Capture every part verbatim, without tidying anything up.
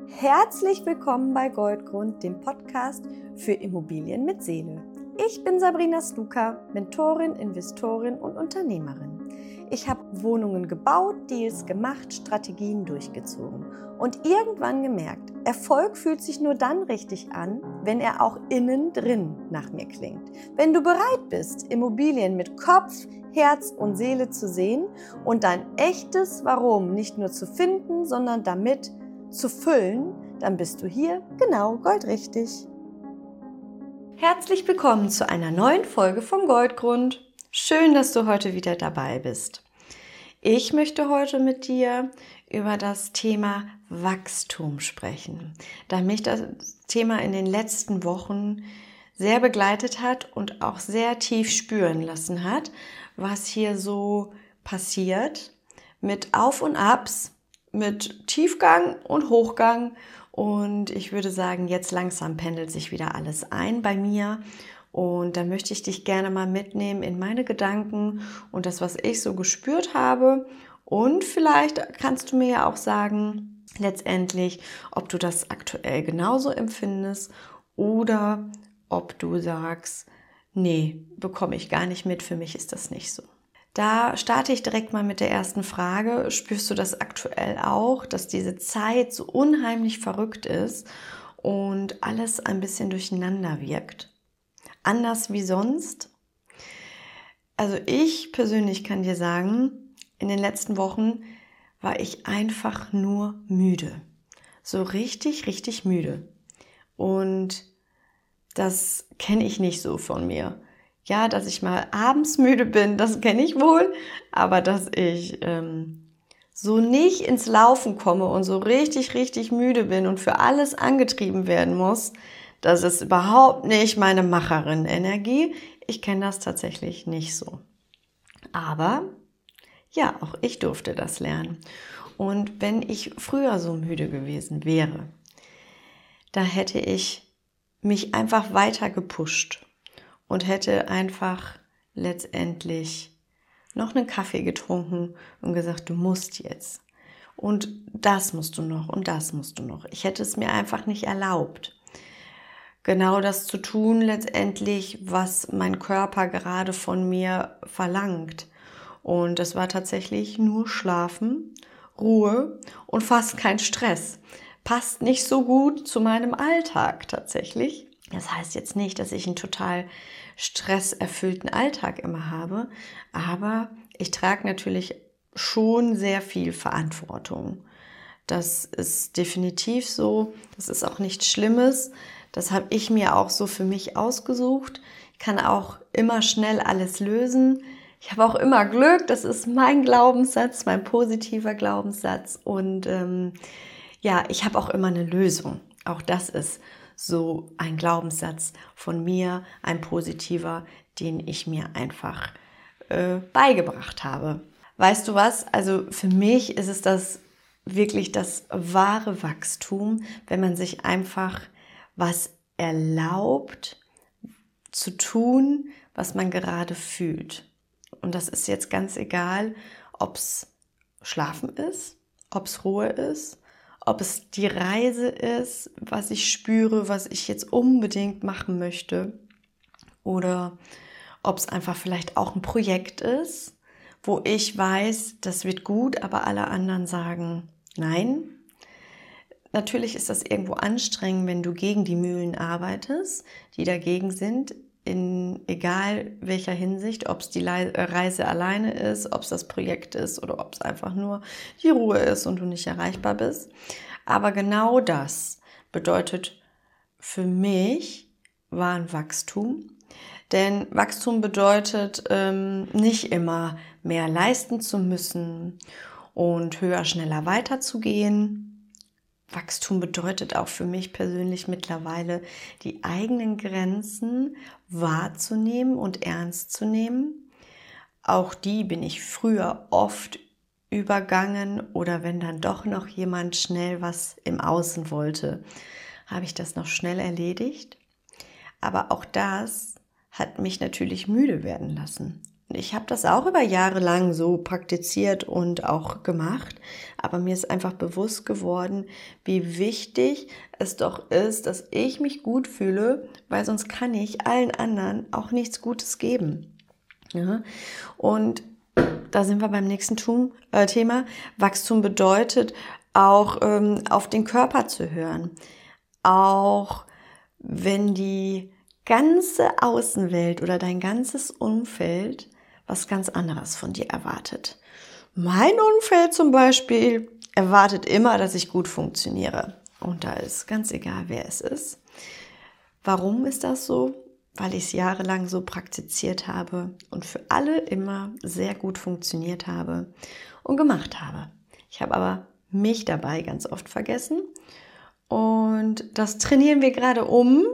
Herzlich willkommen bei Goldgrund, dem Podcast für Immobilien mit Seele. Ich bin Sabrina Stuka, Mentorin, Investorin und Unternehmerin. Ich habe Wohnungen gebaut, Deals gemacht, Strategien durchgezogen und irgendwann gemerkt, Erfolg fühlt sich nur dann richtig an, wenn er auch innen drin nach mir klingt. Wenn du bereit bist, Immobilien mit Kopf, Herz und Seele zu sehen und dein echtes Warum nicht nur zu finden, sondern damit zu füllen, dann bist du hier genau goldrichtig. Herzlich willkommen zu einer neuen Folge vom Goldgrund. Schön, dass du heute wieder dabei bist. Ich möchte heute mit dir über das Thema Wachstum sprechen, da mich das Thema in den letzten Wochen sehr begleitet hat und auch sehr tief spüren lassen hat, was hier so passiert mit Auf und Abs, mit Tiefgang und Hochgang. Und ich würde sagen, jetzt langsam pendelt sich wieder alles ein bei mir. Und da möchte ich dich gerne mal mitnehmen in meine Gedanken und das, was ich so gespürt habe. Und vielleicht kannst du mir ja auch sagen, letztendlich, ob du das aktuell genauso empfindest oder ob du sagst, nee, bekomme ich gar nicht mit, für mich ist das nicht so. Da starte ich direkt mal mit der ersten Frage. Spürst du das aktuell auch, dass diese Zeit so unheimlich verrückt ist und alles ein bisschen durcheinander wirkt? Anders wie sonst? Also ich persönlich kann dir sagen, in den letzten Wochen war ich einfach nur müde. So richtig, richtig müde. Und das kenne ich nicht so von mir. Ja, dass ich mal abends müde bin, das kenne ich wohl, aber dass ich ähm, so nicht ins Laufen komme und so richtig, richtig müde bin und für alles angetrieben werden muss, das ist überhaupt nicht meine Macherin-Energie. Ich kenne das tatsächlich nicht so. Aber ja, auch ich durfte das lernen. Und wenn ich früher so müde gewesen wäre, da hätte ich mich einfach weiter gepusht und hätte einfach letztendlich noch einen Kaffee getrunken und gesagt, du musst jetzt. Und das musst du noch und das musst du noch. Ich hätte es mir einfach nicht erlaubt, genau das zu tun letztendlich, was mein Körper gerade von mir verlangt. Und das war tatsächlich nur Schlafen, Ruhe und fast kein Stress. Passt nicht so gut zu meinem Alltag tatsächlich. Das heißt jetzt nicht, dass ich einen total stresserfüllten Alltag immer habe, aber ich trage natürlich schon sehr viel Verantwortung. Das ist definitiv so, das ist auch nichts Schlimmes. Das habe ich mir auch so für mich ausgesucht. Ich kann auch immer schnell alles lösen. Ich habe auch immer Glück, das ist mein Glaubenssatz, mein positiver Glaubenssatz. Und ähm, ja, ich habe auch immer eine Lösung. Auch das ist so ein Glaubenssatz von mir, ein positiver, den ich mir einfach äh, beigebracht habe. Weißt du was? Also für mich ist es das wirklich das wahre Wachstum, wenn man sich einfach was erlaubt zu tun, was man gerade fühlt. Und das ist jetzt ganz egal, ob es Schlafen ist, ob es Ruhe ist, ob es die Reise ist, was ich spüre, was ich jetzt unbedingt machen möchte, oder ob es einfach vielleicht auch ein Projekt ist, wo ich weiß, das wird gut, aber alle anderen sagen nein. Natürlich ist das irgendwo anstrengend, wenn du gegen die Mühlen arbeitest, die dagegen sind, in egal welcher Hinsicht, ob es die Reise alleine ist, ob es das Projekt ist oder ob es einfach nur die Ruhe ist und du nicht erreichbar bist. Aber genau das bedeutet für mich wahren Wachstum. Denn Wachstum bedeutet ähm, nicht immer mehr leisten zu müssen und höher, schneller weiterzugehen. Wachstum bedeutet auch für mich persönlich mittlerweile, die eigenen Grenzen wahrzunehmen und ernst zu nehmen. Auch die bin ich früher oft übergangen, oder wenn dann doch noch jemand schnell was im Außen wollte, habe ich das noch schnell erledigt. Aber auch das hat mich natürlich müde werden lassen. ich habe das auch über Jahre lang so praktiziert und auch gemacht, aber mir ist einfach bewusst geworden, wie wichtig es doch ist, dass ich mich gut fühle, weil sonst kann ich allen anderen auch nichts Gutes geben. Ja? Und da sind wir beim nächsten Tum, äh, Thema. Wachstum bedeutet auch ähm, auf den Körper zu hören. Auch wenn die ganze Außenwelt oder dein ganzes Umfeld was ganz anderes von dir erwartet. Mein Umfeld zum Beispiel erwartet immer, dass ich gut funktioniere. Und da ist ganz egal, wer es ist. Warum ist das so? Weil ich es jahrelang so praktiziert habe und für alle immer sehr gut funktioniert habe und gemacht habe. Ich habe aber mich dabei ganz oft vergessen und das trainieren wir gerade um.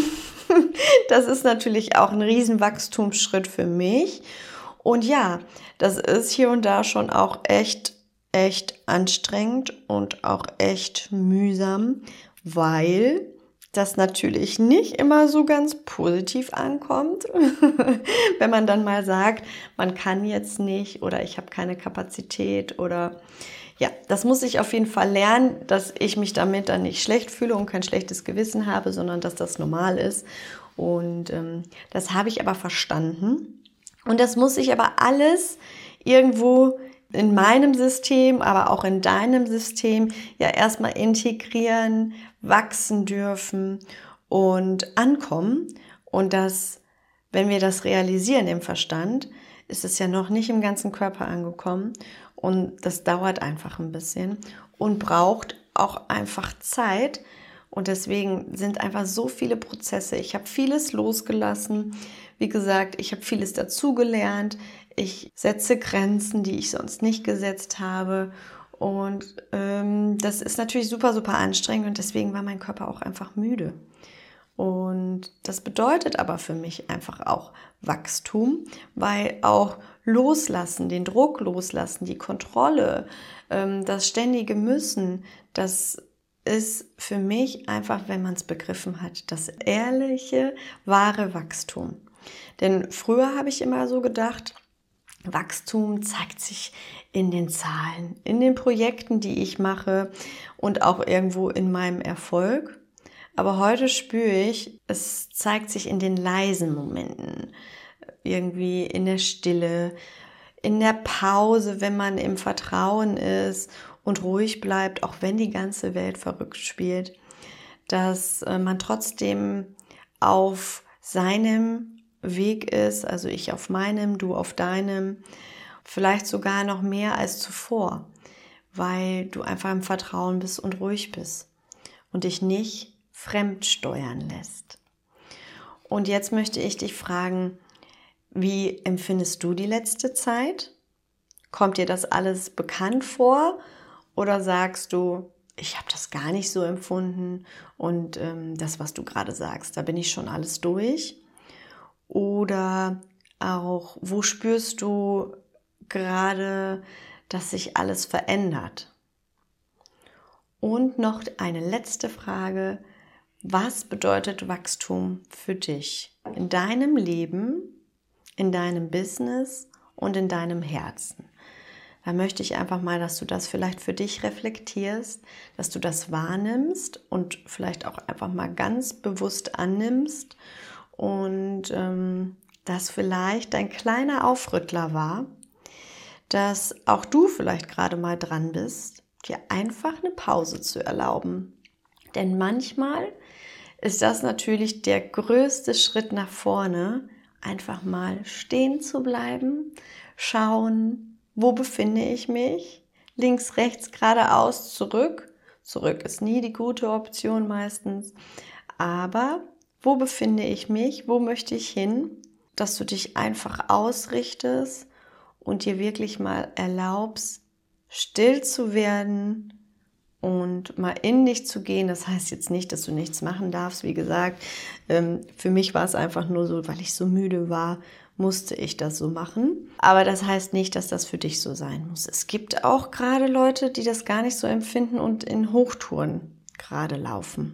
Das ist natürlich auch ein riesen Wachstumsschritt für mich und ja, das ist hier und da schon auch echt, echt anstrengend und auch echt mühsam, weil das natürlich nicht immer so ganz positiv ankommt, wenn man dann mal sagt, man kann jetzt nicht oder ich habe keine Kapazität oder ja, das muss ich auf jeden Fall lernen, dass ich mich damit dann nicht schlecht fühle und kein schlechtes Gewissen habe, sondern dass das normal ist und ähm, das habe ich aber verstanden und das muss ich aber alles irgendwo in meinem System, aber auch in deinem System ja erstmal integrieren, wachsen dürfen und ankommen. Und das, wenn wir das realisieren im Verstand, ist es ja noch nicht im ganzen Körper angekommen. Und das dauert einfach ein bisschen und braucht auch einfach Zeit. Und deswegen sind einfach so viele Prozesse. Ich habe vieles losgelassen. Wie gesagt, ich habe vieles dazugelernt. Ich setze Grenzen, die ich sonst nicht gesetzt habe. Und ähm, das ist natürlich super, super anstrengend und deswegen war mein Körper auch einfach müde. Und das bedeutet aber für mich einfach auch Wachstum, weil auch loslassen, den Druck loslassen, die Kontrolle, ähm, das ständige Müssen, das ist für mich einfach, wenn man es begriffen hat, das ehrliche, wahre Wachstum. Denn früher habe ich immer so gedacht, Wachstum zeigt sich in den Zahlen, in den Projekten, die ich mache und auch irgendwo in meinem Erfolg. Aber heute spüre ich, es zeigt sich in den leisen Momenten, irgendwie in der Stille, in der Pause, wenn man im Vertrauen ist und ruhig bleibt, auch wenn die ganze Welt verrückt spielt, dass man trotzdem auf seinem Weg ist, also ich auf meinem, du auf deinem, vielleicht sogar noch mehr als zuvor, weil du einfach im Vertrauen bist und ruhig bist und dich nicht fremd steuern lässt. Und jetzt möchte ich dich fragen, wie empfindest du die letzte Zeit? Kommt dir das alles bekannt vor oder sagst du, ich habe das gar nicht so empfunden und ähm, das, was du gerade sagst, da bin ich schon alles durch? Oder auch, wo spürst du gerade, dass sich alles verändert? Und noch eine letzte Frage. Was bedeutet Wachstum für dich in deinem Leben, in deinem Business und in deinem Herzen? Da möchte ich einfach mal, dass du das vielleicht für dich reflektierst, dass du das wahrnimmst und vielleicht auch einfach mal ganz bewusst annimmst und ähm, das vielleicht ein kleiner Aufrüttler war, dass auch du vielleicht gerade mal dran bist, dir einfach eine Pause zu erlauben. Denn manchmal ist das natürlich der größte Schritt nach vorne, einfach mal stehen zu bleiben, schauen, wo befinde ich mich, links, rechts, geradeaus, zurück. Zurück ist nie die gute Option meistens, aber wo befinde ich mich, wo möchte ich hin, dass du dich einfach ausrichtest und dir wirklich mal erlaubst, still zu werden und mal in dich zu gehen. Das heißt jetzt nicht, dass du nichts machen darfst. Wie gesagt, für mich war es einfach nur so, weil ich so müde war, musste ich das so machen. Aber das heißt nicht, dass das für dich so sein muss. Es gibt auch gerade Leute, die das gar nicht so empfinden und in Hochtouren gerade laufen.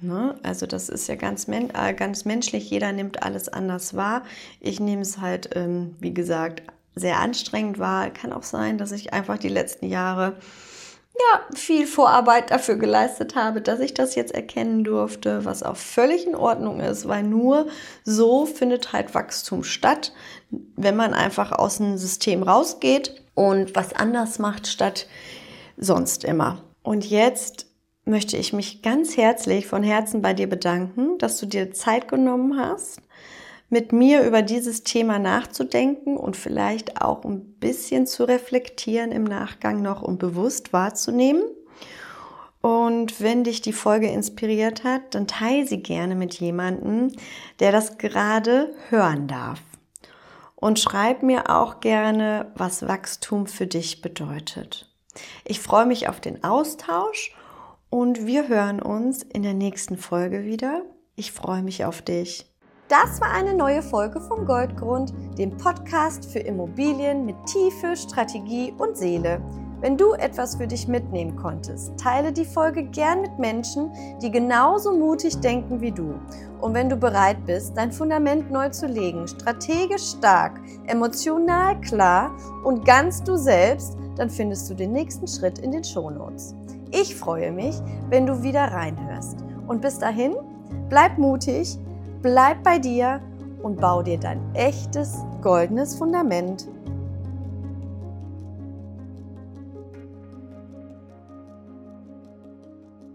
Ne? Also das ist ja ganz, men äh, ganz menschlich, jeder nimmt alles anders wahr. Ich nehme es halt, ähm, wie gesagt, sehr anstrengend wahr. Kann auch sein, dass ich einfach die letzten Jahre ja, viel Vorarbeit dafür geleistet habe, dass ich das jetzt erkennen durfte, was auch völlig in Ordnung ist, weil nur so findet halt Wachstum statt, wenn man einfach aus dem System rausgeht und was anders macht statt sonst immer. Und jetzt möchte ich mich ganz herzlich von Herzen bei dir bedanken, dass du dir Zeit genommen hast, mit mir über dieses Thema nachzudenken und vielleicht auch ein bisschen zu reflektieren im Nachgang noch und bewusst wahrzunehmen. Und wenn dich die Folge inspiriert hat, dann teile sie gerne mit jemandem, der das gerade hören darf. Und schreib mir auch gerne, was Wachstum für dich bedeutet. Ich freue mich auf den Austausch und wir hören uns in der nächsten Folge wieder. Ich freue mich auf dich. Das war eine neue Folge vom Goldgrund, dem Podcast für Immobilien mit Tiefe, Strategie und Seele. Wenn du etwas für dich mitnehmen konntest, teile die Folge gern mit Menschen, die genauso mutig denken wie du. Und wenn du bereit bist, dein Fundament neu zu legen, strategisch stark, emotional klar und ganz du selbst, dann findest du den nächsten Schritt in den Shownotes. Ich freue mich, wenn du wieder reinhörst. Und bis dahin, bleib mutig, bleib bei dir und bau dir dein echtes goldenes Fundament.